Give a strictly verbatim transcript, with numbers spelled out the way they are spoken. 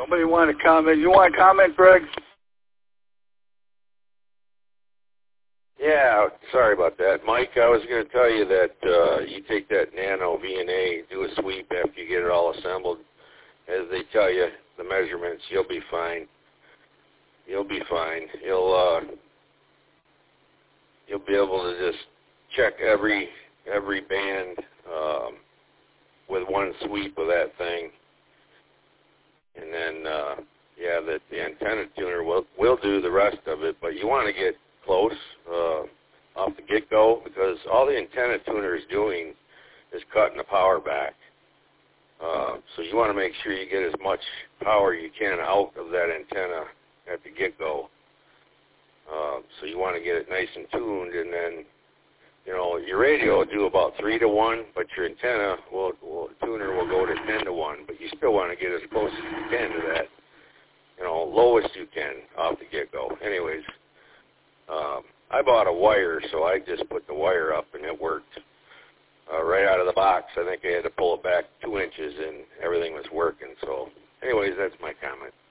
Nobody want to comment. You want to comment, Greg? Yeah, sorry about that. Mike, I was going to tell you that uh, you take that Nano V N A, do a sweep after you get it all assembled. As they tell you, the measurements, you'll be fine. You'll be fine. You'll uh, you'll be able to just check every every band um, with one sweep of that thing, and then uh, yeah, the, the antenna tuner will will do the rest of it. But you want to get close uh, off the get-go, because all the antenna tuner is doing is cutting the power back. Uh, so you want to make sure you get as much power you can out of that antenna at the get-go. Uh, so you want to get it nice and tuned, and then, you know, your radio will do about three to one, but your antenna will, will tuner will go to ten to one. But you still want to get as close as you can to that, you know, lowest you can off the get-go. Anyways, um, I bought a wire, so I just put the wire up, and it worked. Uh, right out of the box, I think I had to pull it back two inches, and everything was working. So, anyways, that's my comment.